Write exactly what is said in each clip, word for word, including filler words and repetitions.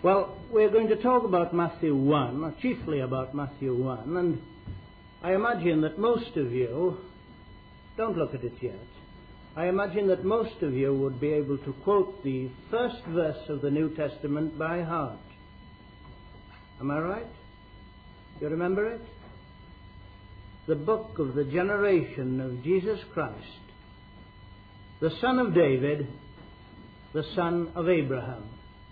Well, we're going to talk about Matthew one, or chiefly about Matthew one, and I imagine that most of you, don't look at it yet, I imagine that most of you would be able to quote the first verse of the New Testament by heart. Am I right? You remember it? The book of the generation of Jesus Christ, the son of David, the son of Abraham.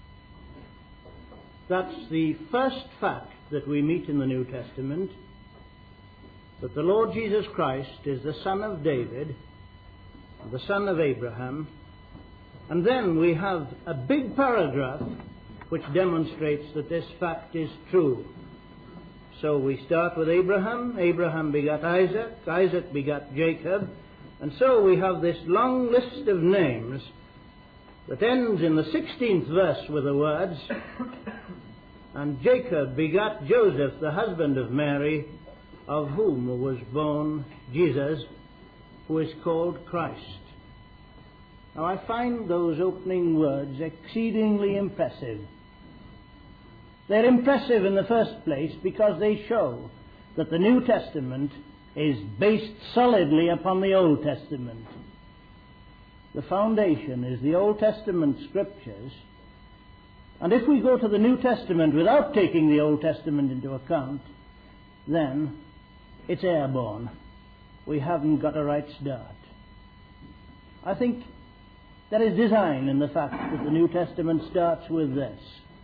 That's the first fact that we meet in the New Testament, that the Lord Jesus Christ is the son of David, the son of Abraham. And then we have a big paragraph which demonstrates that this fact is true. So we start with Abraham. Abraham begat Isaac. Isaac begat Jacob. And so we have this long list of names that ends in the sixteenth verse with the words, and Jacob begat Joseph, the husband of Mary, of whom was born Jesus, who is called Christ. Now I find those opening words exceedingly impressive. They're impressive in the first place because they show that the New Testament is based solidly upon the Old Testament. The foundation is the Old Testament scriptures, and if we go to the New Testament without taking the Old Testament into account, then it's airborne. We haven't got a right start. I think there is design in the fact that the New Testament starts with this.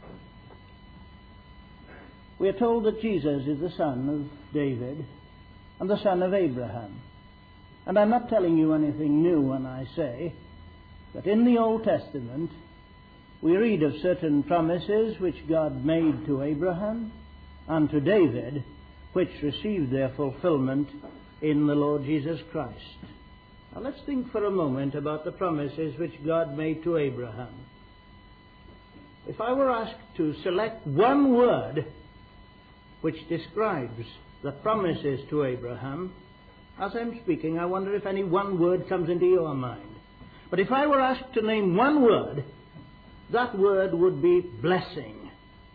We are told that Jesus is the son of David and the son of Abraham. And I'm not telling you anything new when I say that in the Old Testament we read of certain promises which God made to Abraham and to David, which received their fulfillment in the Lord Jesus Christ. Now let's think for a moment about the promises which God made to Abraham. If I were asked to select one word which describes the promises to Abraham, as I'm speaking, I wonder if any one word comes into your mind. But if I were asked to name one word, that word would be blessing.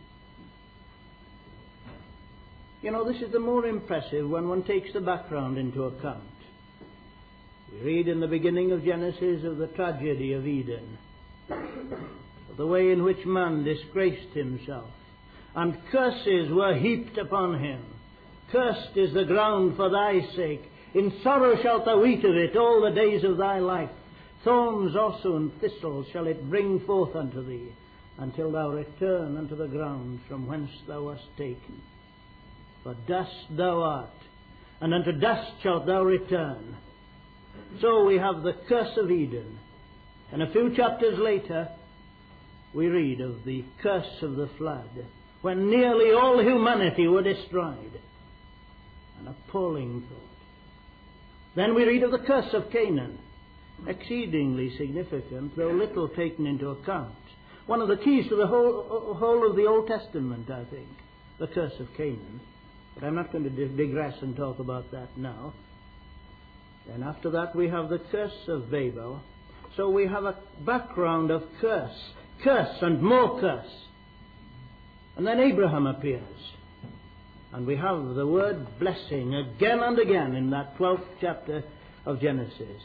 You know, this is the more impressive when one takes the background into account. We read in the beginning of Genesis of the tragedy of Eden, of the way in which man disgraced himself, and curses were heaped upon him. Cursed is the ground for thy sake. In sorrow shalt thou eat of it all the days of thy life. Thorns also and thistles shall it bring forth unto thee, until thou return unto the ground from whence thou wast taken. For dust thou art, and unto dust shalt thou return. So we have the curse of Eden. And a few chapters later, we read of the curse of the flood, when nearly all humanity were destroyed. An appalling thought. Then we read of the curse of Canaan, exceedingly significant, though little taken into account. One of the keys to the whole, whole of the Old Testament, I think, the curse of Canaan. But I'm not going to digress and talk about that now. Then after that we have the curse of Babel. So we have a background of curse, curse and more curse. And then Abraham appears. And we have the word blessing again and again in that twelfth chapter of Genesis.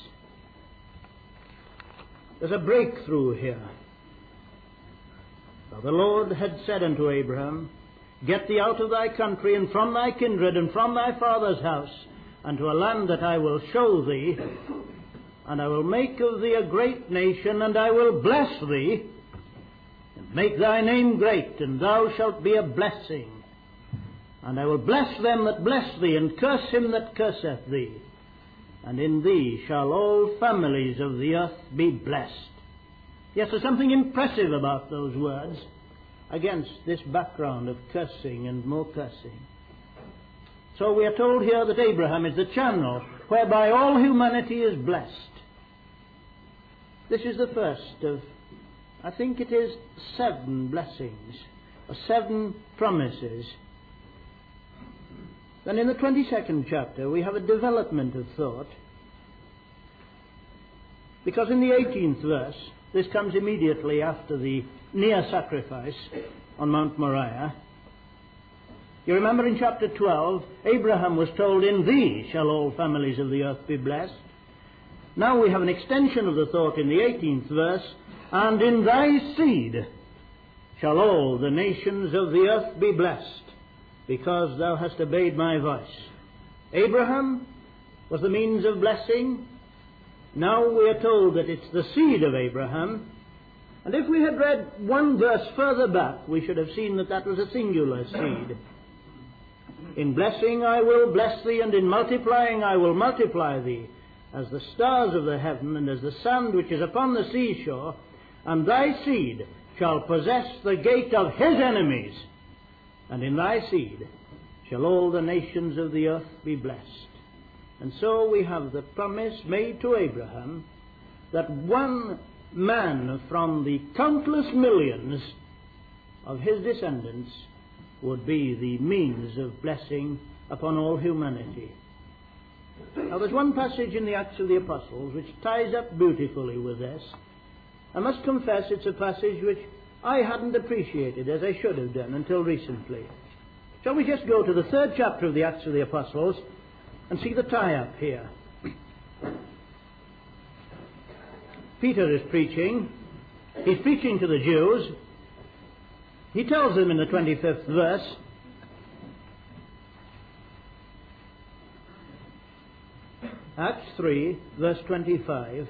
There's a breakthrough here. Now the Lord had said unto Abraham, Get thee out of thy country, and from thy kindred, and from thy father's house, unto a land that I will show thee, and I will make of thee a great nation, and I will bless thee, and make thy name great, and thou shalt be a blessing. And I will bless them that bless thee, and curse him that curseth thee. And in thee shall all families of the earth be blessed. Yes, there's something impressive about those words against this background of cursing and more cursing. So we are told here that Abraham is the channel whereby all humanity is blessed. This is the first of, I think it is seven blessings, or seven promises. Then in the twenty-second chapter we have a development of thought, because in the eighteenth verse, this comes immediately after the near sacrifice, on Mount Moriah. You remember in chapter twelve, Abraham was told, "In thee shall all families of the earth be blessed." Now we have an extension of the thought in the eighteenth verse, "And in thy seed shall all the nations of the earth be blessed, because thou hast obeyed my voice." Abraham was the means of blessing. Now we are told that it's the seed of Abraham. And if we had read one verse further back, we should have seen that that was a singular seed. "In blessing I will bless thee, and in multiplying I will multiply thee, as the stars of the heaven, and as the sand which is upon the seashore, and thy seed shall possess the gate of his enemies, and in thy seed shall all the nations of the earth be blessed." And so we have the promise made to Abraham that one man from the countless millions of his descendants would be the means of blessing upon all humanity. Now there's one passage in the Acts of the Apostles which ties up beautifully with this. I must confess it's a passage which I hadn't appreciated as I should have done until recently. Shall we just go to the third chapter of the Acts of the Apostles and see the tie-up here? Peter is preaching. He's preaching to the Jews. He tells them in the twenty-fifth verse, Acts three, verse twenty-five,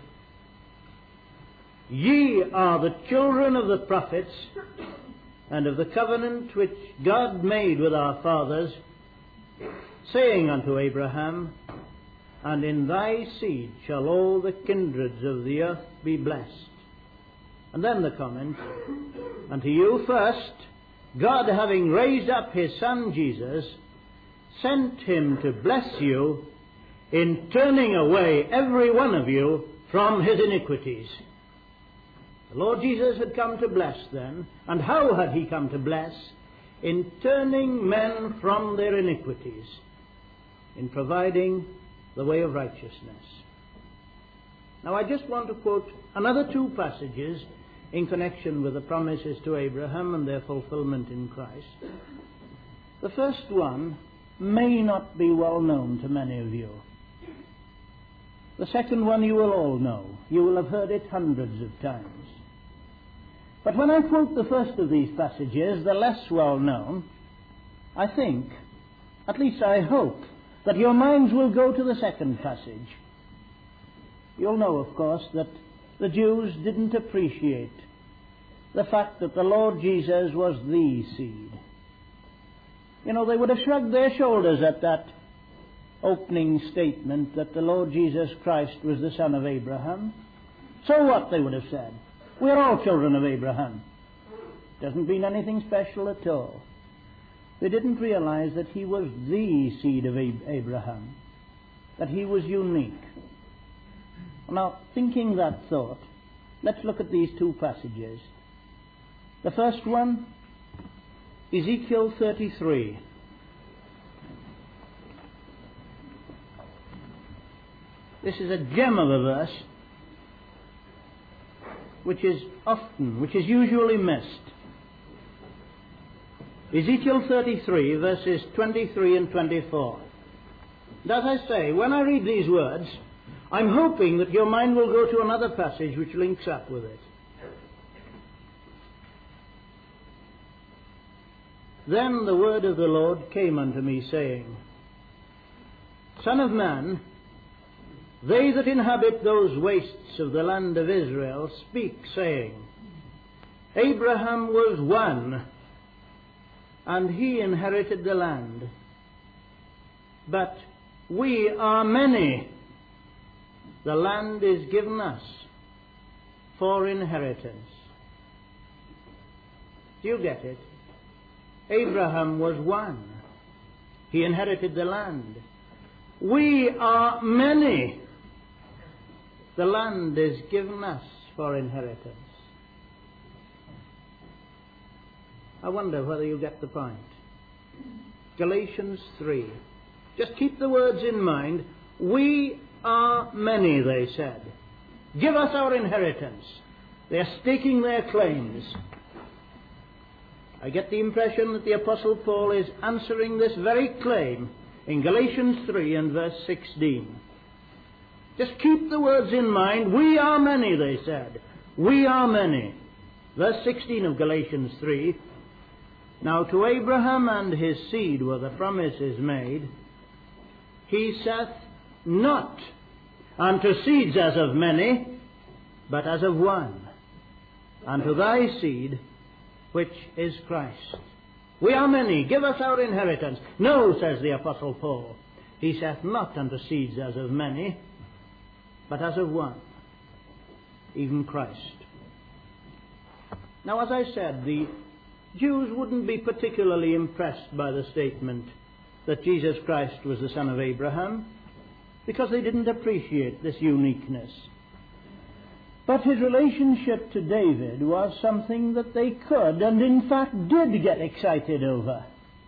"Ye are the children of the prophets, and of the covenant which God made with our fathers, saying unto Abraham, And in thy seed shall all the kindreds of the earth be blessed." And then the comment, "Unto you first, God having raised up his Son Jesus, sent him to bless you in turning away every one of you from his iniquities." The Lord Jesus had come to bless then. And how had he come to bless? In turning men from their iniquities, in providing the way of righteousness. Now I just want to quote another two passages in connection with the promises to Abraham and their fulfillment in Christ. The first one may not be well known to many of you. The second one you will all know. You will have heard it hundreds of times. But when I quote the first of these passages, the less well known, I think, at least I hope, that your minds will go to the second passage. You'll know, of course, that the Jews didn't appreciate the fact that the Lord Jesus was the seed. You know, they would have shrugged their shoulders at that opening statement that the Lord Jesus Christ was the son of Abraham. So what, they would have said. We're all children of Abraham. Doesn't mean anything special at all. They didn't realize that he was the seed of Abraham, that he was unique. Now, thinking that thought, let's look at these two passages. The first one, Ezekiel thirty-three. This is a gem of a verse which is often, which is usually missed. Ezekiel thirty-three, verses twenty-three and twenty-four. And as I say, when I read these words, I'm hoping that your mind will go to another passage which links up with it. Then the word of the Lord came unto me, saying, Son of man, they that inhabit those wastes of the land of Israel speak, saying, Abraham was one, and he inherited the land. But we are many. The land is given us for inheritance. Do you get it? Abraham was one. He inherited the land. We are many. The land is given us for inheritance. I wonder whether you get the point. Galatians three. Just keep the words in mind. We are many, they said. Give us our inheritance. They are staking their claims. I get the impression that the Apostle Paul is answering this very claim in Galatians three and verse sixteen. Just keep the words in mind. We are many, they said. We are many. Verse sixteen of Galatians three. Now to Abraham and his seed were the promises made. He saith not unto seeds as of many, but as of one, unto thy seed, which is Christ. We are many, give us our inheritance. No, says the Apostle Paul, he saith not unto seeds as of many, but as of one, even Christ. Now, as I said, the Jews wouldn't be particularly impressed by the statement that Jesus Christ was the son of Abraham, because they didn't appreciate this uniqueness. But his relationship to David was something that they could, and in fact did, get excited over.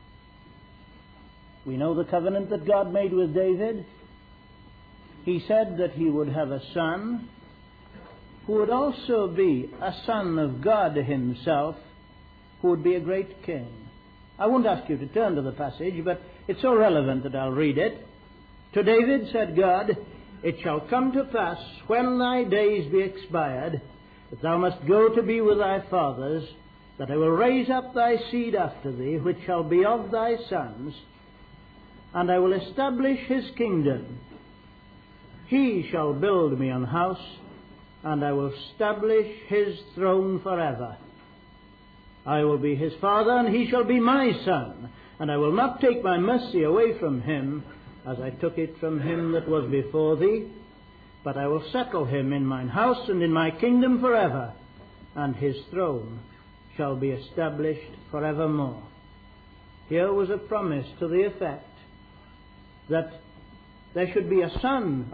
We know the covenant that God made with David. He said that he would have a son who would also be a son of God himself, who would be a great king. I won't ask you to turn to the passage, but it's so relevant that I'll read it. To David said God, it shall come to pass, when thy days be expired, that thou must go to be with thy fathers, that I will raise up thy seed after thee, which shall be of thy sons, and I will establish his kingdom. He shall build me an house, and I will establish his throne forever. I will be his father, and he shall be my son, and I will not take my mercy away from him, as I took it from him that was before thee, but I will settle him in mine house and in my kingdom forever, and his throne shall be established forevermore. Here was a promise to the effect that there should be a son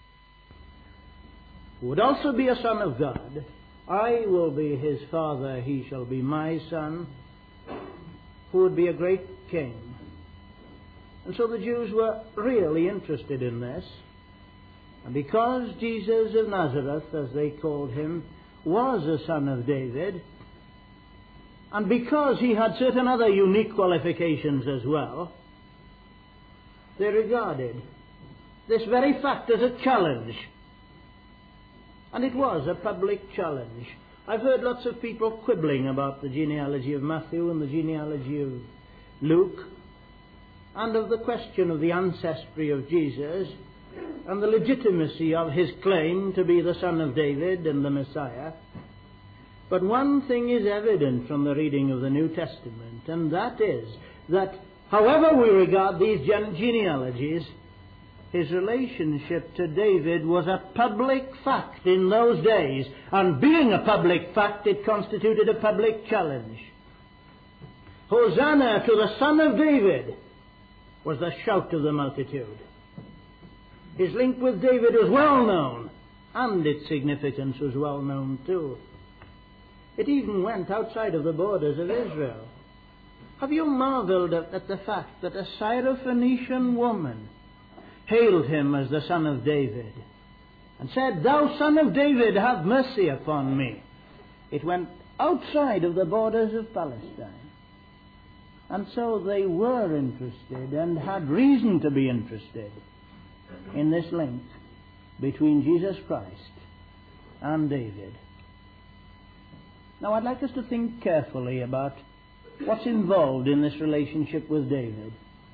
who would also be a son of God. I will be his father, he shall be my son, who would be a great king. And so the Jews were really interested in this. And because Jesus of Nazareth, as they called him, was a son of David, and because he had certain other unique qualifications as well, they regarded this very fact as a challenge. And it was a public challenge. I've heard lots of people quibbling about the genealogy of Matthew and the genealogy of Luke, and of the question of the ancestry of Jesus, and the legitimacy of his claim to be the son of David and the Messiah. But one thing is evident from the reading of the New Testament, and that is that however we regard these gene- genealogies, his relationship to David was a public fact in those days, and being a public fact, it constituted a public challenge. Hosanna to the Son of David was the shout of the multitude. His link with David was well known, and its significance was well known too. It even went outside of the borders of Israel. Have you marveled at, at the fact that a Syrophoenician woman hailed him as the son of David and said, "Thou son of David, have mercy upon me"? It went outside of the borders of Palestine. And so they were interested, and had reason to be interested, in this link between Jesus Christ and David. Now I'd like us to think carefully about what's involved in this relationship with David.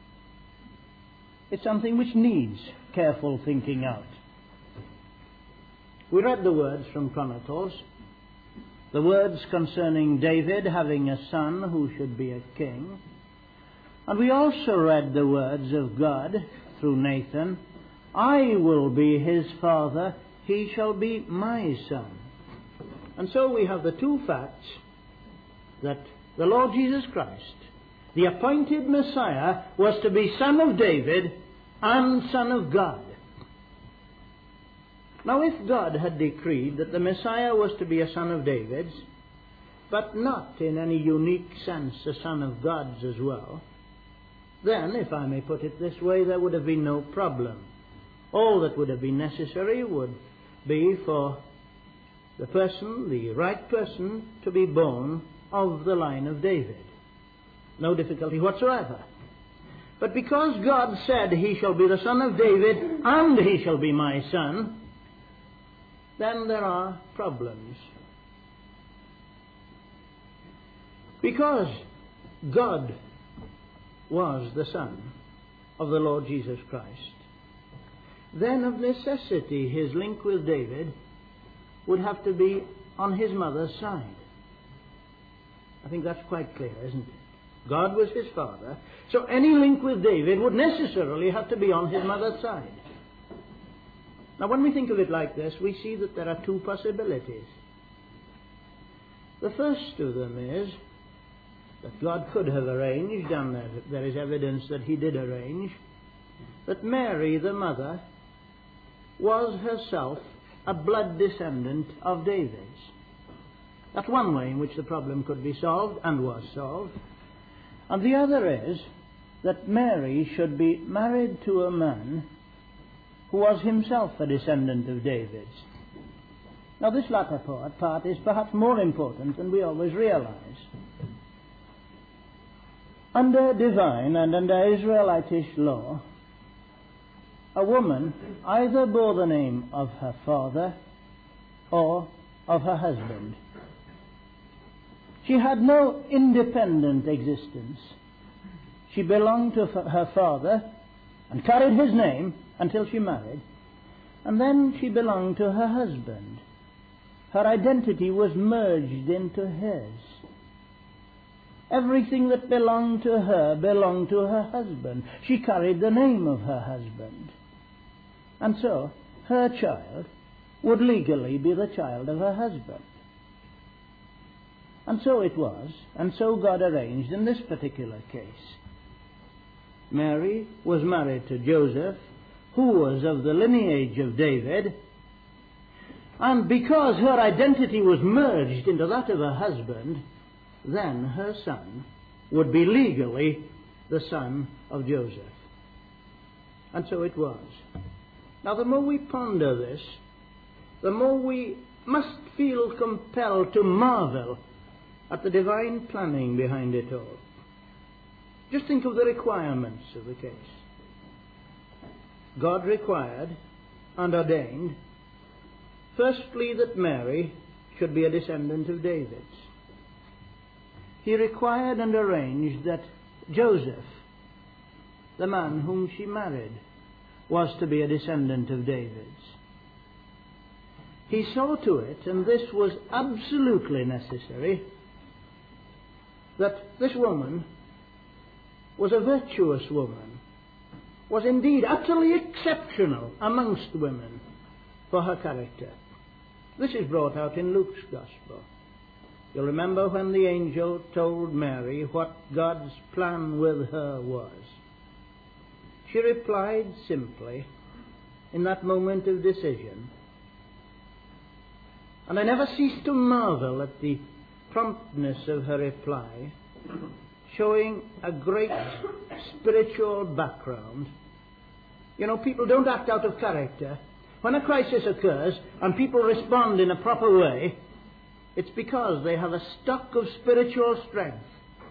It's something which needs careful thinking out. We read the words from Chronicles, the words concerning David having a son who should be a king. And we also read the words of God through Nathan, I will be his father, he shall be my son. And so we have the two facts that the Lord Jesus Christ, the appointed Messiah, was to be son of David and son of God. Now, if God had decreed that the Messiah was to be a son of David's, but not in any unique sense a son of God's as well, then, if I may put it this way, there would have been no problem. All that would have been necessary would be for the person, the right person, to be born of the line of David. No difficulty whatsoever. But because God said he shall be the son of David and he shall be my son, then there are problems. Because God was the Son of the Lord Jesus Christ, then of necessity his link with David would have to be on his mother's side. I think that's quite clear, isn't it? God was his father, so any link with David would necessarily have to be on his mother's side. Now, when we think of it like this, we see that there are two possibilities. The first of them is that God could have arranged, and there is evidence that he did arrange, that Mary, the mother, was herself a blood descendant of David's. That's one way in which the problem could be solved, and was solved. And the other is that Mary should be married to a man who was himself a descendant of David's. Now, this latter part, part is perhaps more important than we always realize. Under divine and under Israelitish law, a woman either bore the name of her father or of her husband. She had no independent existence. She belonged to her father and carried his name until she married, and then she belonged to her husband. Her identity was merged into his. Everything that belonged to her belonged to her husband. She carried the name of her husband. And so, her child would legally be the child of her husband. And so it was, and so God arranged in this particular case. Mary was married to Joseph, who was of the lineage of David, and because her identity was merged into that of her husband, then her son would be legally the son of Joseph. And so it was. Now, the more we ponder this, the more we must feel compelled to marvel at the divine planning behind it all. Just think of the requirements of the case. God required and ordained, firstly, that Mary should be a descendant of David's. He required and arranged that Joseph, the man whom she married, was to be a descendant of David's. He saw to it, and this was absolutely necessary, that this woman was a virtuous woman, was indeed utterly exceptional amongst women for her character. This is brought out in Luke's Gospel. You'll remember when the angel told Mary what God's plan with her was. She replied simply, in that moment of decision, and I never cease to marvel at the promptness of her reply, showing a great spiritual background. You know, people don't act out of character. When a crisis occurs and people respond in a proper way, it's because they have a stock of spiritual strength.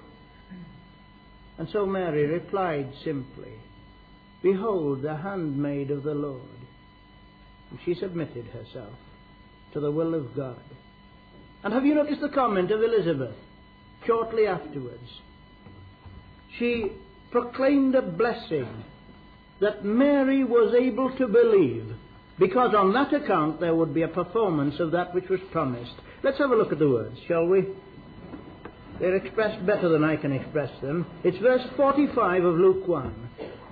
And so Mary replied simply, "Behold, the handmaid of the Lord." And she submitted herself to the will of God. And have you noticed the comment of Elizabeth shortly afterwards? She proclaimed a blessing that Mary was able to believe, because on that account there would be a performance of that which was promised. Let's have a look at the words, shall we? They're expressed better than I can express them. It's verse forty-five of Luke one.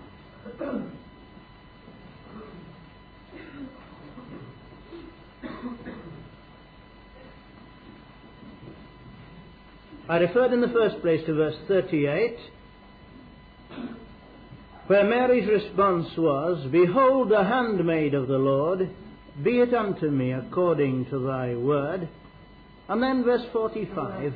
I referred in the first place to verse thirty-eight, where Mary's response was, "Behold, the handmaid of the Lord, be it unto me according to thy word." And then verse forty-five,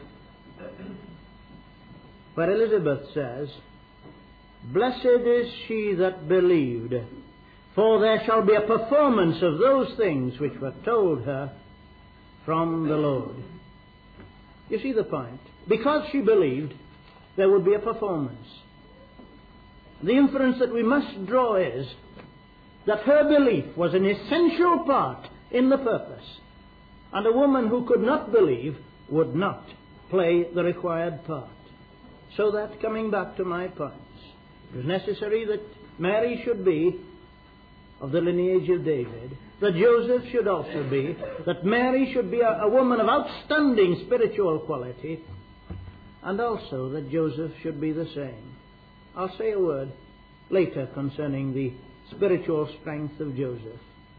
where Elizabeth says, "Blessed is she that believed, for there shall be a performance of those things which were told her from the Lord." You see the point? because she believed, there would be a performance. The inference that we must draw is that her belief was an essential part in the purpose, and a woman who could not believe would not play the required part. So that, coming back to my points, it was necessary that Mary should be of the lineage of David, that Joseph should also be, that Mary should be a, a woman of outstanding spiritual quality, and also that Joseph should be the same. I'll say a word later concerning the spiritual strength of Joseph.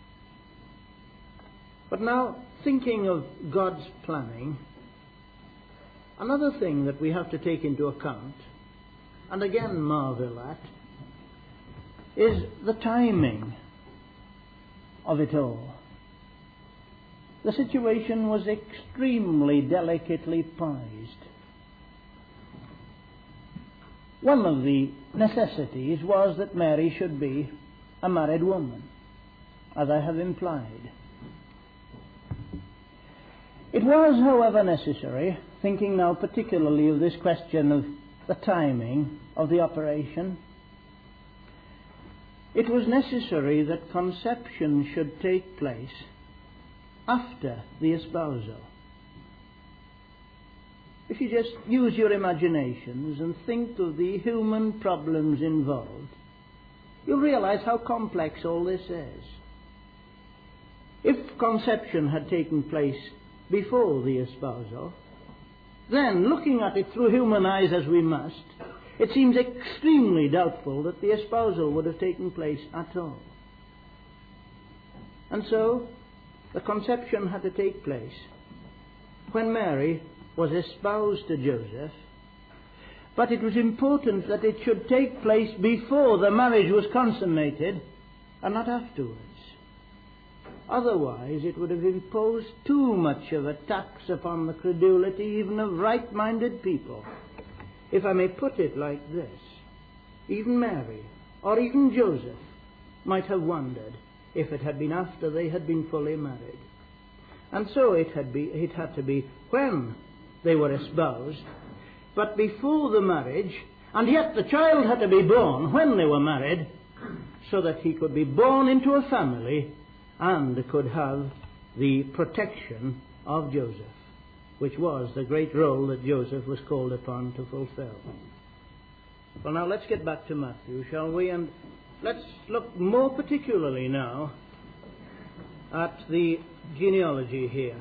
But now, thinking of God's planning, another thing that we have to take into account, and again marvel at, is the timing of it all. The situation was extremely delicately poised. One of the necessities was that Mary should be a married woman, as I have implied. It was, however, necessary, thinking now particularly of this question of the timing of the operation, it was necessary that conception should take place after the espousal. If you just use your imaginations and think of the human problems involved, you'll realize how complex all this is. If conception had taken place before the espousal, then, looking at it through human eyes as we must, it seems extremely doubtful that the espousal would have taken place at all. And so, the conception had to take place when Mary was espoused to Joseph, but it was important that it should take place before the marriage was consummated and not afterwards. Otherwise, it would have imposed too much of a tax upon the credulity even of right-minded people. If I may put it like this, even Mary, or even Joseph, might have wondered if it had been after they had been fully married. And so it had, be, it had to be when they were espoused, but before the marriage, and yet the child had to be born when they were married, so that he could be born into a family and could have the protection of Joseph, which was the great role that Joseph was called upon to fulfill. Well, now let's get back to Matthew, shall we? And let's look more particularly now at the genealogy here.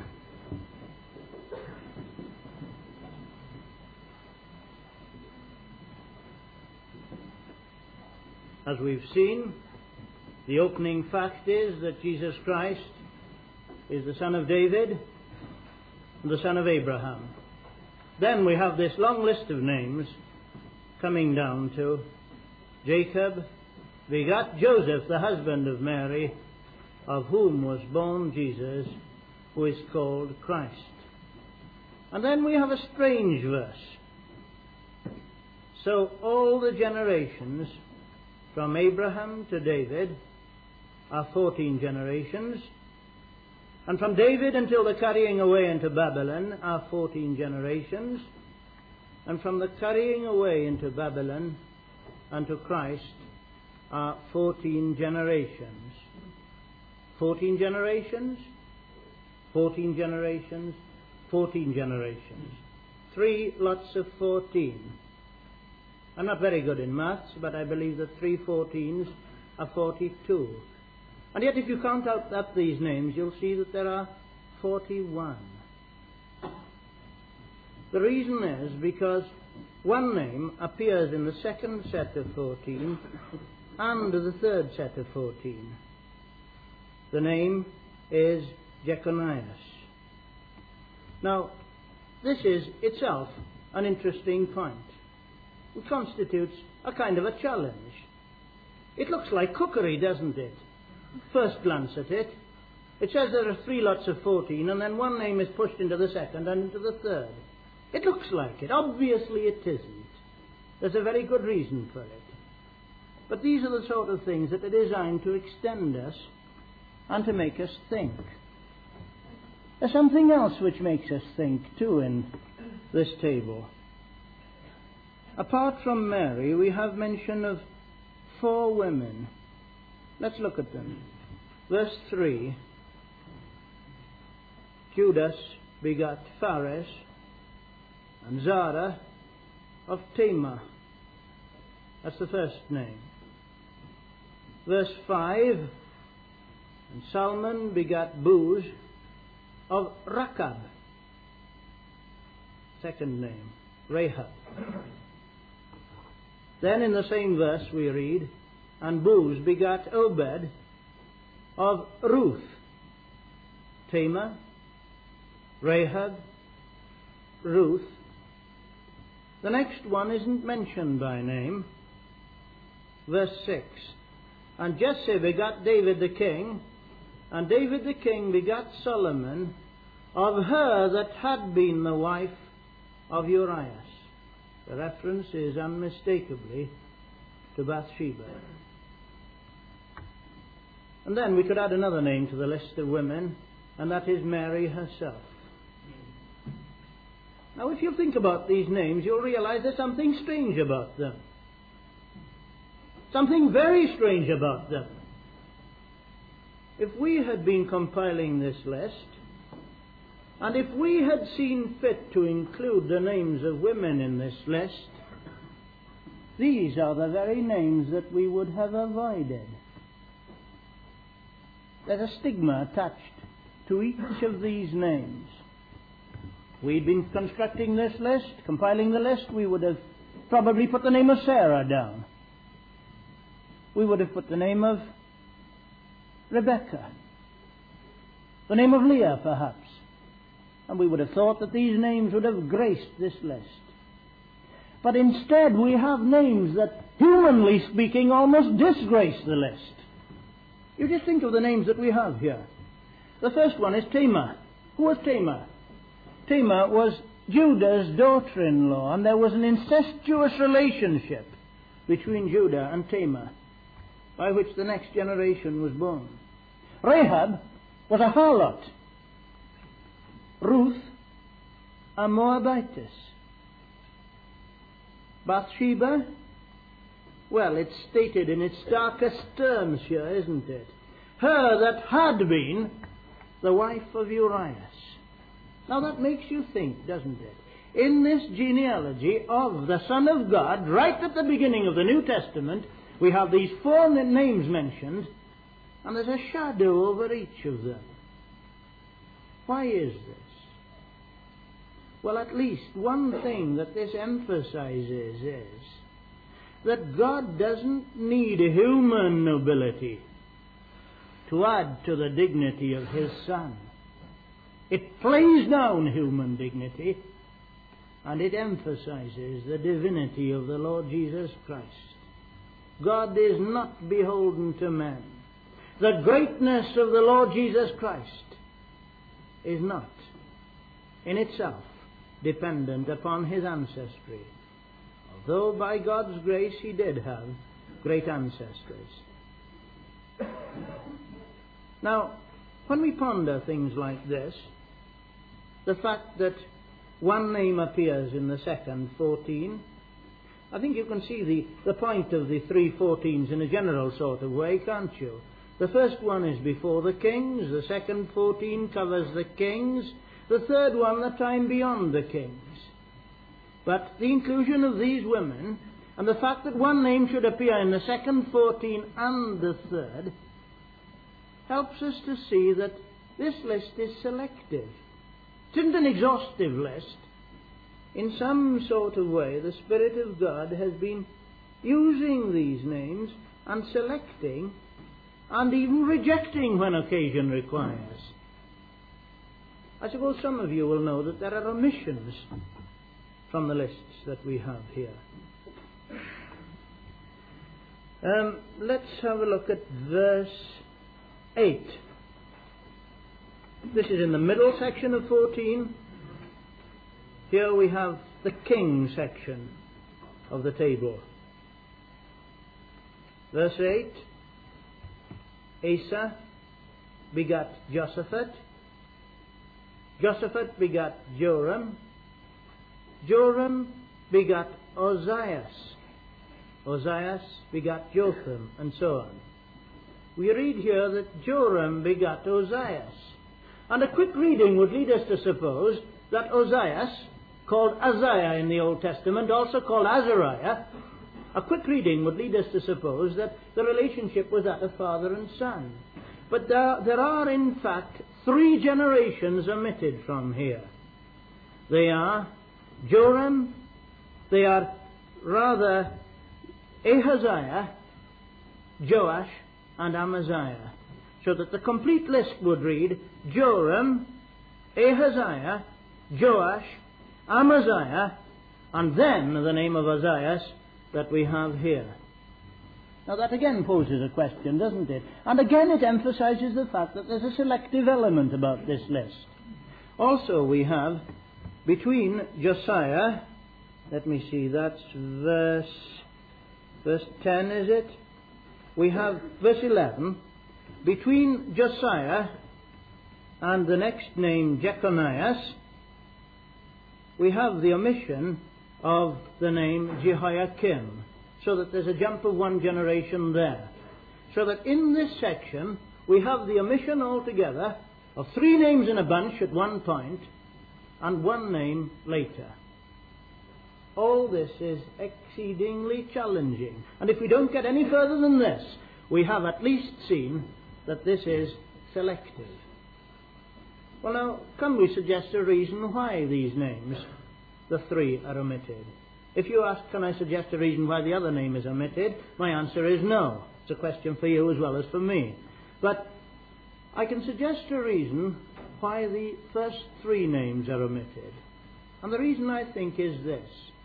As we've seen, the opening fact is that Jesus Christ is the son of David and the son of Abraham. Then we have this long list of names coming down to Jacob begat Joseph, the husband of Mary, of whom was born Jesus, who is called Christ. And then we have a strange verse. So all the generations from Abraham to David are fourteen generations, and from David until the carrying away into Babylon are fourteen generations, and from the carrying away into Babylon unto Christ are fourteen generations. Fourteen generations, fourteen generations, fourteen generations. Three lots of fourteen. I'm not very good in maths, but I believe that three fourteens are forty-two. And yet if you count out up these names, you'll see that there are forty-one. The reason is because one name appears in the second set of fourteen and the third set of fourteen. The name is Jeconias. Now, this is itself an interesting point. It constitutes a kind of a challenge. It looks like cookery, doesn't it? First glance at it. It says there are three lots of fourteen, and then one name is pushed into the second and into the third. It looks like it. Obviously it isn't. There's a very good reason for it. But these are the sort of things that are designed to extend us and to make us think. There's something else which makes us think, too, in this table. Apart from Mary, we have mention of four women. Let's look at them. Verse three. Judas begat Phares, and Zara of Tamar. That's the first name. Verse five. And Salmon begat Booz of Rachab. Second name, Rahab. Then in the same verse we read, and Booz begat Obed of Ruth. Tamar, Rahab, Ruth. The next one isn't mentioned by name. Verse six. And Jesse begat David the king, and David the king begat Solomon of her that had been the wife of Urias. The reference is unmistakably to Bathsheba. And then we could add another name to the list of women, and that is Mary herself. Now, if you think about these names, you'll realize there's something strange about them. Something very strange about them. If we had been compiling this list, and if we had seen fit to include the names of women in this list, these are the very names that we would have avoided. There's a stigma attached to each of these names. We'd been constructing this list, compiling the list, we would have probably put the name of Sarah down. We would have put the name of Rebecca, the name of Leah perhaps, and we would have thought that these names would have graced this list. But instead we have names that, humanly speaking, almost disgrace the list. You just think of the names that we have here. The first one is Tamar. Who was Tamar? Tamar was Judah's daughter-in-law, and there was an incestuous relationship between Judah and Tamar, by which the next generation was born. Rahab was a harlot. Ruth, a Moabitess. Bathsheba, well, it's stated in its starkest terms here, isn't it? Her that had been the wife of Urias. Now that makes you think, doesn't it? In this genealogy of the Son of God, right at the beginning of the New Testament, we have these four names mentioned, and there's a shadow over each of them. Why is this? Well, at least one thing that this emphasizes is that God doesn't need human nobility to add to the dignity of His Son. It plays down human dignity, and it emphasizes the divinity of the Lord Jesus Christ. God is not beholden to men. The greatness of the Lord Jesus Christ is not, in itself, dependent upon His ancestry, although by God's grace He did have great ancestors. Now, when we ponder things like this, the fact that one name appears in the second fourteen, I think you can see the, the point of the three fourteens in a general sort of way, can't you? The first one is before the kings, the second fourteen covers the kings, the third one the time beyond the kings. But the inclusion of these women, and the fact that one name should appear in the second fourteen and the third, helps us to see that this list is selective. It isn't an exhaustive list. In some sort of way, the Spirit of God has been using these names and selecting and even rejecting when occasion requires. I suppose some of you will know that there are omissions from the lists that we have here. Um, let's have a look at verse eight. This is in the middle section of fourteen. Here we have the king section of the table. Verse eight. Asa begat Josaphat. Josaphat begat Joram. Joram begat Ozias. Ozias begat Jotham, and so on. We read here that Joram begat Ozias. And a quick reading would lead us to suppose that Ozias, called Uzziah in the Old Testament, also called Azariah, a quick reading would lead us to suppose that the relationship was that of father and son. But there, there are, in fact, three generations omitted from here. They are Joram, they are rather Ahaziah, Joash, and Amaziah. So that the complete list would read Joram, Ahaziah, Joash, Amaziah, and then the name of Ozias that we have here. Now that again poses a question, doesn't it? And again it emphasizes the fact that there's a selective element about this list. Also we have between Josiah, let me see, that's verse, verse ten, is it? We have verse eleven. Between Josiah and the next name, Jeconias, we have the omission of the name Jehoiakim, so that there's a jump of one generation there. So that in this section, we have the omission altogether of three names in a bunch at one point, and one name later. All this is exceedingly challenging. And if we don't get any further than this, we have at least seen that this is selective. Well now, can we suggest a reason why these names, the three, are omitted? If you ask, can I suggest a reason why the other name is omitted? My answer is no. It's a question for you as well as for me. But I can suggest a reason why the first three names are omitted. And the reason, I think, is this.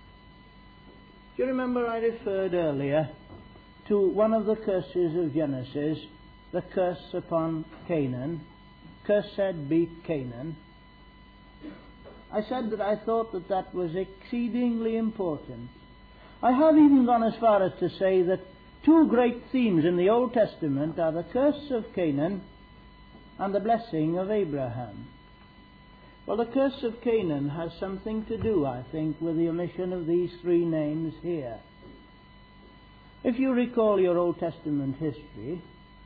Do you remember I referred earlier to one of the curses of Genesis, the curse upon Canaan? Cursed be Canaan. I said that I thought that that was exceedingly important. I have even gone as far as to say that two great themes in the Old Testament are the curse of Canaan and the blessing of Abraham. Well, the curse of Canaan has something to do, I think, with the omission of these three names here. If you recall your Old Testament history,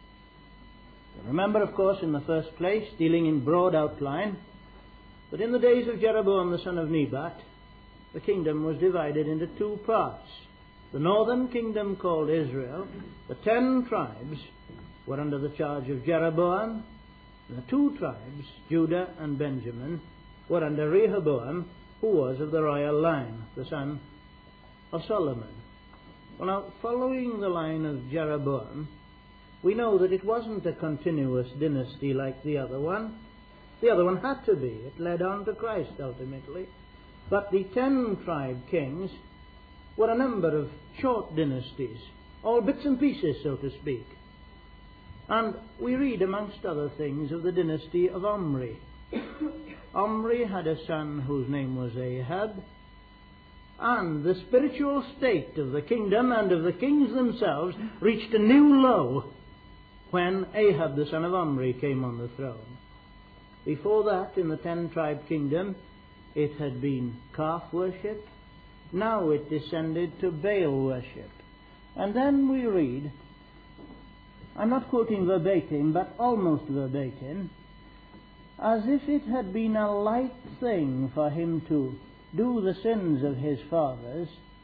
you remember, of course, in the first place, dealing in broad outline, that in the days of Jeroboam the son of Nebat, the kingdom was divided into two parts. The northern kingdom, called Israel, the ten tribes, were under the charge of Jeroboam. And the two tribes, Judah and Benjamin, were under Rehoboam, who was of the royal line, the son of Solomon. Well, now, following the line of Jeroboam, we know that it wasn't a continuous dynasty like the other one. The other one had to be. It led on to Christ, ultimately. But the ten tribe kings were a number of short dynasties, all bits and pieces, so to speak. And we read, amongst other things, of the dynasty of Omri. Omri had a son whose name was Ahab, and the spiritual state of the kingdom and of the kings themselves reached a new low when Ahab, the son of Omri, came on the throne. Before that, in the ten-tribe kingdom, it had been calf worship. Now it descended to Baal worship. And then we read, I'm not quoting verbatim, but almost verbatim, as if it had been a light thing for him to do the sins of his fathers,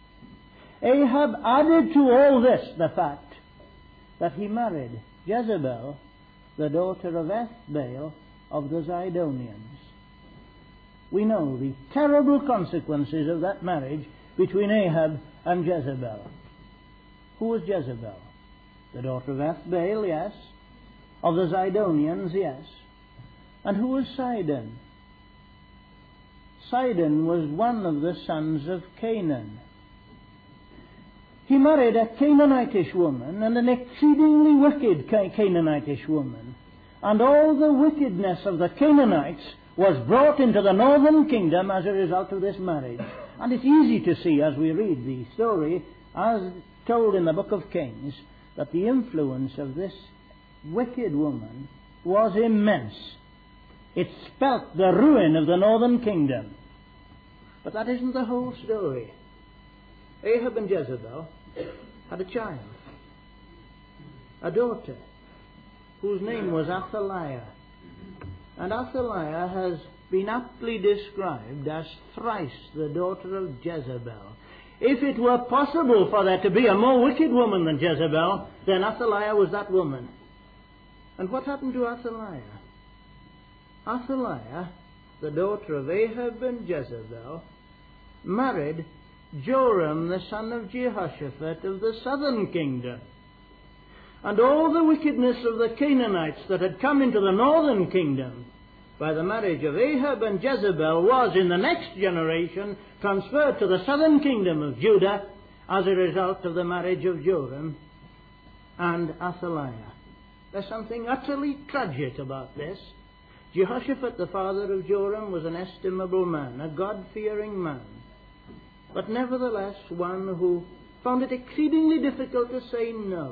Ahab added to all this the fact that he married Jezebel, the daughter of Ethbaal of the Zidonians. We know the terrible consequences of that marriage between Ahab and Jezebel. Who was Jezebel? The daughter of Ethbaal, yes. Of the Zidonians, yes. And who was Sidon? Sidon was one of the sons of Canaan. He married a Canaanitish woman, and an exceedingly wicked Canaanitish woman. And all the wickedness of the Canaanites was brought into the northern kingdom as a result of this marriage. And it's easy to see as we read the story, as told in the book of Kings, that the influence of this wicked woman was immense. It spelt the ruin of the northern kingdom. But that isn't the whole story. Ahab and Jezebel had a child, a daughter, whose name was Athaliah. And Athaliah has been aptly described as thrice the daughter of Jezebel. If it were possible for there to be a more wicked woman than Jezebel, then Athaliah was that woman. And what happened to Athaliah? Athaliah, the daughter of Ahab and Jezebel, married Joram, the son of Jehoshaphat of the southern kingdom. And all the wickedness of the Canaanites that had come into the northern kingdom by the marriage of Ahab and Jezebel was, in the next generation, transferred to the southern kingdom of Judah as a result of the marriage of Joram and Athaliah. There's something utterly tragic about this. Jehoshaphat, the father of Joram, was an estimable man, a God-fearing man, but nevertheless one who found it exceedingly difficult to say no.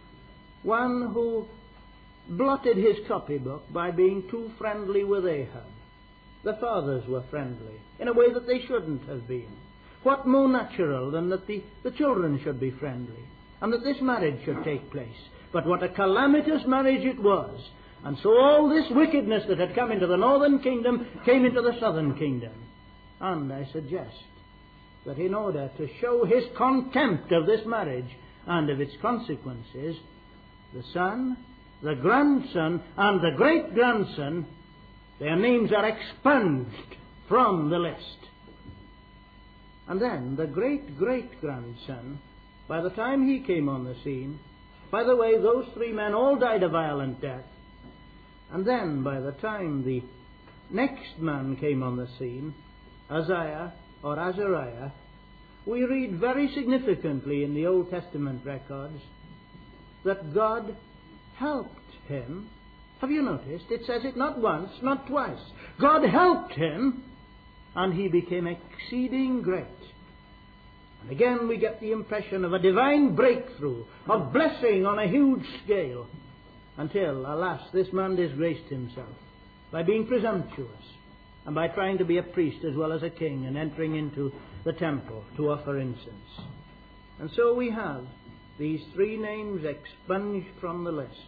One who blotted his copybook by being too friendly with Ahab. The fathers were friendly in a way that they shouldn't have been. What more natural than that the, the children should be friendly and that this marriage should take place? But what a calamitous marriage it was. And so all this wickedness that had come into the northern kingdom came into the southern kingdom. And I suggest that in order to show his contempt of this marriage and of its consequences, the son, the grandson, and the great-grandson, their names are expunged from the list. And then the great-great-grandson, by the time he came on the scene, by the way, those three men all died a violent death. And then by the time the next man came on the scene, Uzziah or Azariah, we read very significantly in the Old Testament records that God helped him. Have you noticed? It says it not once, not twice. God helped him, and he became exceeding great. And again we get the impression of a divine breakthrough, of blessing on a huge scale, until, alas, this man disgraced himself by being presumptuous and by trying to be a priest as well as a king and entering into the temple to offer incense. And so we have these three names expunged from the list.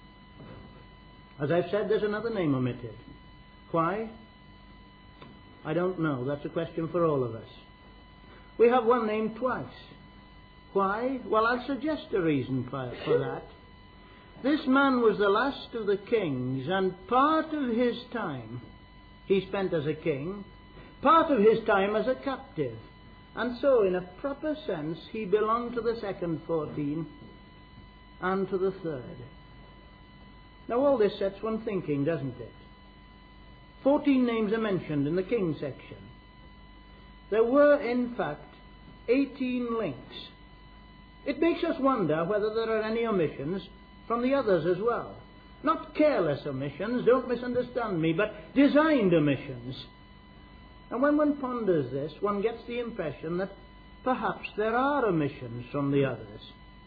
As I've said, there's another name omitted. Why? I don't know. That's a question for all of us. We have one name twice. Why? Well, I'll suggest a reason for, for that. This man was the last of the kings, and part of his time he spent as a king, part of his time as a captive. And so, in a proper sense, he belonged to the second fourteen and to the third. Now, all this sets one thinking, doesn't it? Fourteen names are mentioned in the king section. There were, in fact, eighteen links. It makes us wonder whether there are any omissions from the others as well. Not careless omissions, don't misunderstand me, but designed omissions. And when one ponders this, one gets the impression that perhaps there are omissions from the others.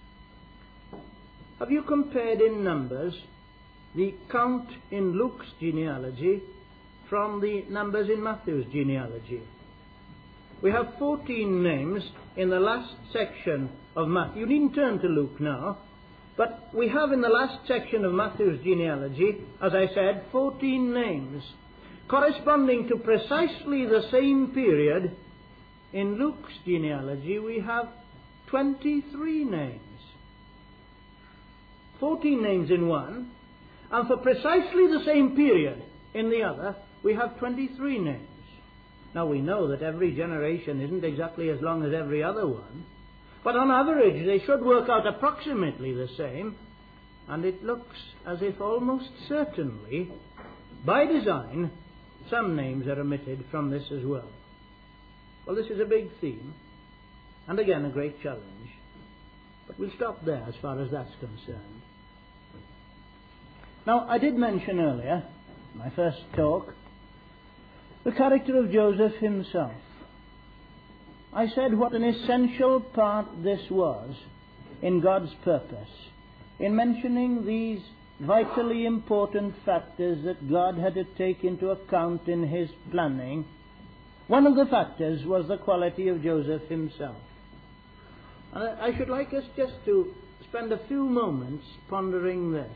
Have you compared in numbers the count in Luke's genealogy from the numbers in Matthew's genealogy? We have fourteen names in the last section of Matthew. You needn't turn to Luke now. But we have in the last section of Matthew's genealogy, as I said, fourteen names, corresponding to precisely the same period. In Luke's genealogy, we have twenty-three names. fourteen names in one, and for precisely the same period in the other, we have twenty-three names. Now, we know that every generation isn't exactly as long as every other one, but on average they should work out approximately the same, and it looks as if almost certainly, by design, some names are omitted from this as well. Well, this is a big theme, and again a great challenge, but we'll stop there as far as that's concerned. Now, I did mention earlier, in my first talk, the character of Joseph himself. I said what an essential part this was in God's purpose, in mentioning these vitally important factors that God had to take into account in his planning One of the factors was the quality of Joseph himself. And I should like us just to spend a few moments pondering this.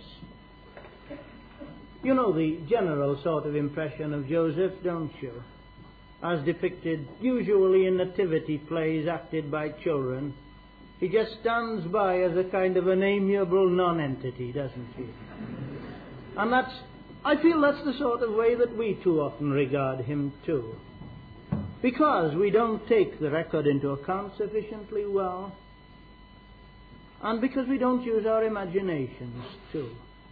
You know the general sort of impression of Joseph, don't you? As depicted usually in nativity plays acted by children. He just stands by as a kind of an amiable non-entity, doesn't he? And that's, I feel that's the sort of way that we too often regard him too. Because we don't take the record into account sufficiently well, and because we don't use our imaginations too.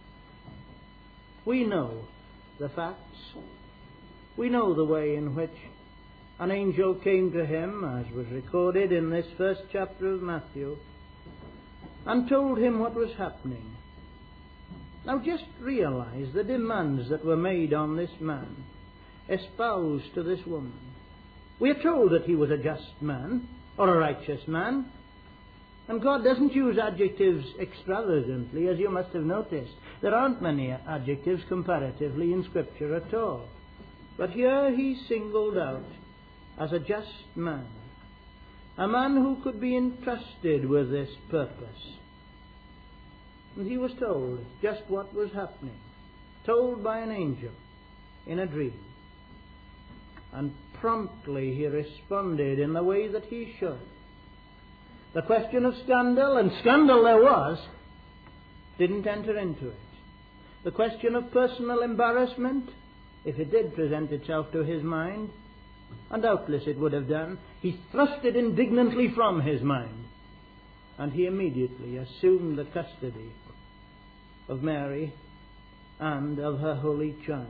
We know the facts. We know the way in which an angel came to him, as was recorded in this first chapter of Matthew, and told him what was happening. Now just realize the demands that were made on this man, espoused to this woman. We are told that he was a just man, or a righteous man, and God doesn't use adjectives extravagantly, as you must have noticed. There aren't many adjectives comparatively in Scripture at all. But here he's singled out as a just man, a man who could be entrusted with this purpose. And he was told just what was happening, told by an angel in a dream. And promptly he responded in the way that he should. The question of scandal, and scandal there was, didn't enter into it. The question of personal embarrassment, if it did present itself to his mind, and doubtless it would have done, he thrust it indignantly from his mind, and he immediately assumed the custody of Mary and of her holy child.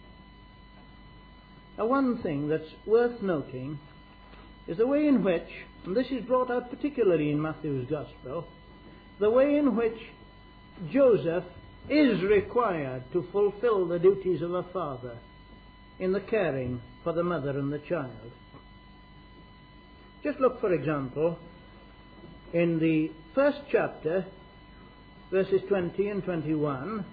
Now, one thing that's worth noting is the way in which, and this is brought out particularly in Matthew's Gospel, the way in which Joseph is required to fulfill the duties of a father in the caring for the mother and the child. Just look, for example, in the first chapter, verses twenty and twenty-one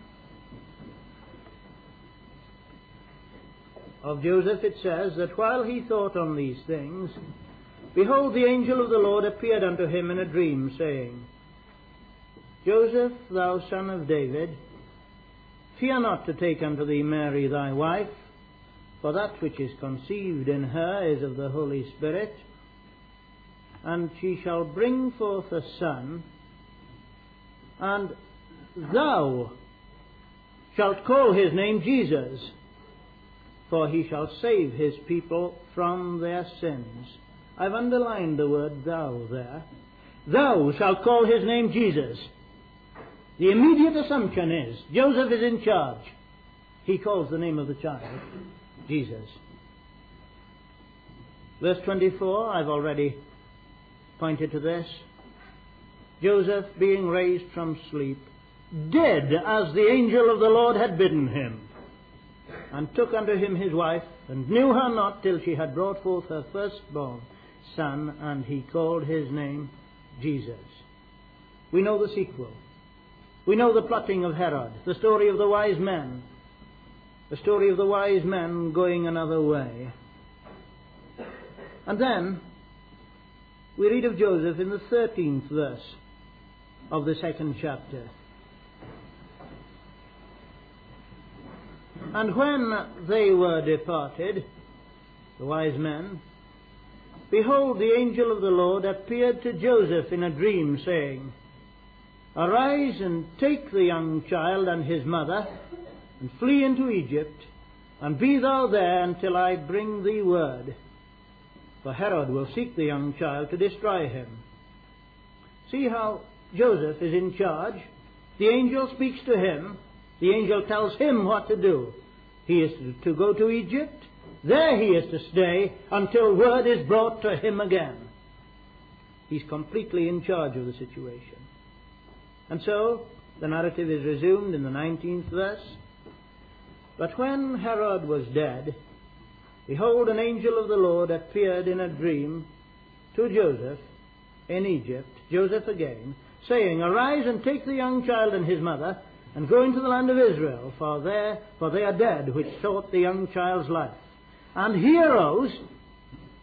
of Joseph, it says that while he thought on these things, behold, the angel of the Lord appeared unto him in a dream, saying, Joseph, thou son of David, fear not to take unto thee Mary thy wife, for that which is conceived in her is of the Holy Spirit, and she shall bring forth a son, and thou shalt call his name Jesus, for he shall save his people from their sins. I've underlined the word thou there. Thou shalt call his name Jesus. The immediate assumption is Joseph is in charge. He calls the name of the child Jesus. Verse twenty-four, I've already pointed to this. Joseph, being raised from sleep, did as the angel of the Lord had bidden him, and took unto him his wife, and knew her not till she had brought forth her firstborn son, and he called his name Jesus. We know the sequel. We know the plotting of Herod, the story of the wise men, the story of the wise men going another way. And then we read of Joseph in the thirteenth verse of the second chapter. And when they were departed, the wise men, behold, the angel of the Lord appeared to Joseph in a dream, saying, Arise and take the young child and his mother, and flee into Egypt, and be thou there until I bring thee word. For Herod will seek the young child to destroy him. See how Joseph is in charge. The angel speaks to him. The angel tells him what to do. He is to go to Egypt. There he is to stay until word is brought to him again. He's completely in charge of the situation. And so, the narrative is resumed in the nineteenth verse. But when Herod was dead, behold, an angel of the Lord appeared in a dream to Joseph in Egypt, Joseph again, saying, Arise and take the young child and his mother, and go into the land of Israel, for there, for they are dead which sought the young child's life. And he arose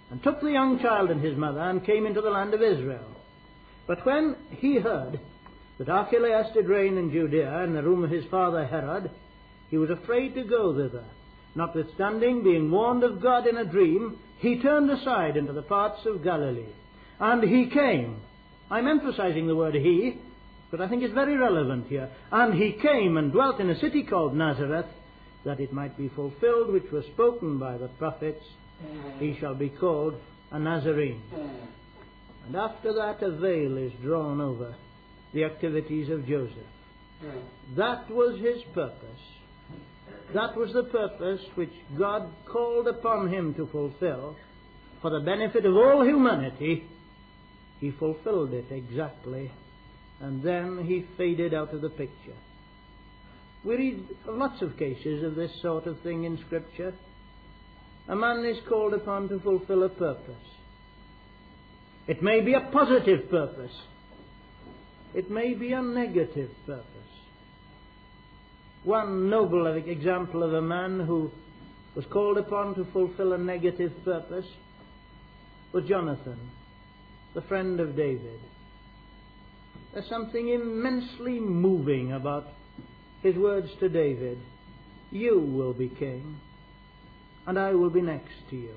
and took the young child and his mother, and came into the land of Israel. But when he heard that Archelaus did reign in Judea in the room of his father Herod, he was afraid to go thither. Notwithstanding, being warned of God in a dream, he turned aside into the parts of Galilee. And he came. I'm emphasizing the word he, but I think it's very relevant here. And he came and dwelt in a city called Nazareth, that it might be fulfilled which was spoken by the prophets, he shall be called a Nazarene. And after that a veil is drawn over the activities of Joseph. That was his purpose. That was the purpose which God called upon him to fulfill for the benefit of all humanity. He fulfilled it exactly, and then he faded out of the picture. We read of lots of cases of this sort of thing in Scripture. A man is called upon to fulfill a purpose. It may be a positive purpose. It may be a negative purpose. One noble example of a man who was called upon to fulfill a negative purpose was Jonathan, the friend of David. There's something immensely moving about his words to David. You will be king, and I will be next to you.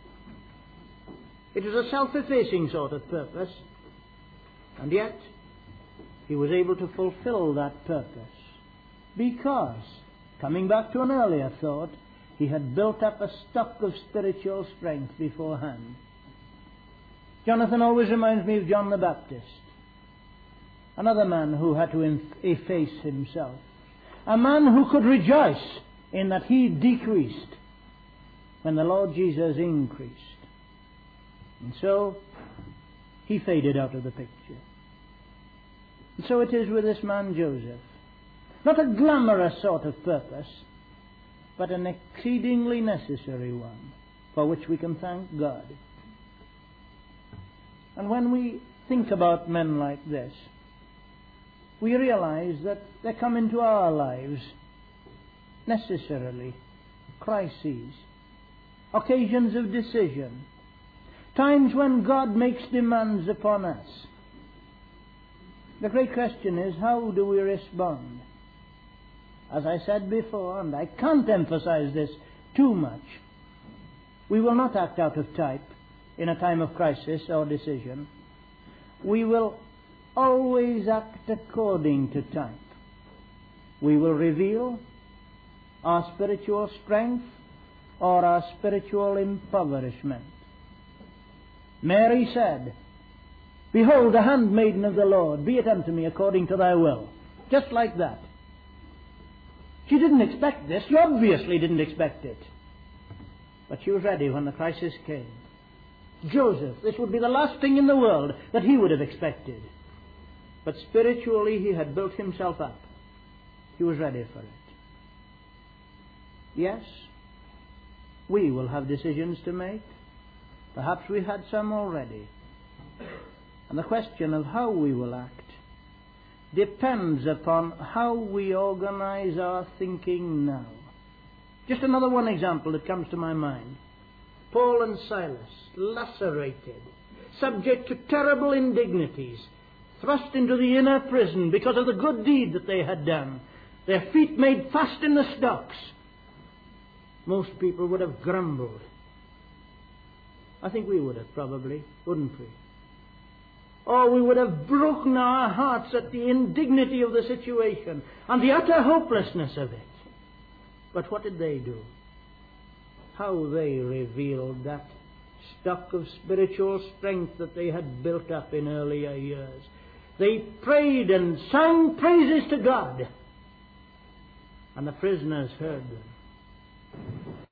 It was a self-effacing sort of purpose, and yet he was able to fulfill that purpose because, coming back to an earlier thought, he had built up a stock of spiritual strength beforehand. Jonathan always reminds me of John the Baptist, another man who had to efface himself, a man who could rejoice in that he decreased when the Lord Jesus increased. And so he faded out of the picture. And so it is with this man Joseph. Not a glamorous sort of purpose, but an exceedingly necessary one, for which we can thank God. And when we think about men like this, we realize that they come into our lives necessarily crises, occasions of decision, times when God makes demands upon us. The great question is, how do we respond? As I said before, and I can't emphasize this too much, we will not act out of type in a time of crisis or decision. We will always act according to type. We will reveal our spiritual strength or our spiritual impoverishment. Mary said, "Behold, the handmaiden of the Lord, be it unto me according to thy will." Just like that. She didn't expect this. She obviously didn't expect it. But she was ready when the crisis came. Joseph, this would be the last thing in the world that he would have expected. But spiritually he had built himself up. He was ready for it. Yes, we will have decisions to make. Perhaps we had some already. And the question of how we will act depends upon how we organize our thinking now. Just another one example that comes to my mind. Paul and Silas, lacerated, subject to terrible indignities, thrust into the inner prison because of the good deed that they had done, their feet made fast in the stocks. Most people would have grumbled. I think we would have probably, wouldn't we? Or we would have broken our hearts at the indignity of the situation and the utter hopelessness of it. But what did they do? How they revealed that stock of spiritual strength that they had built up in earlier years. They prayed and sang praises to God. And the prisoners heard them.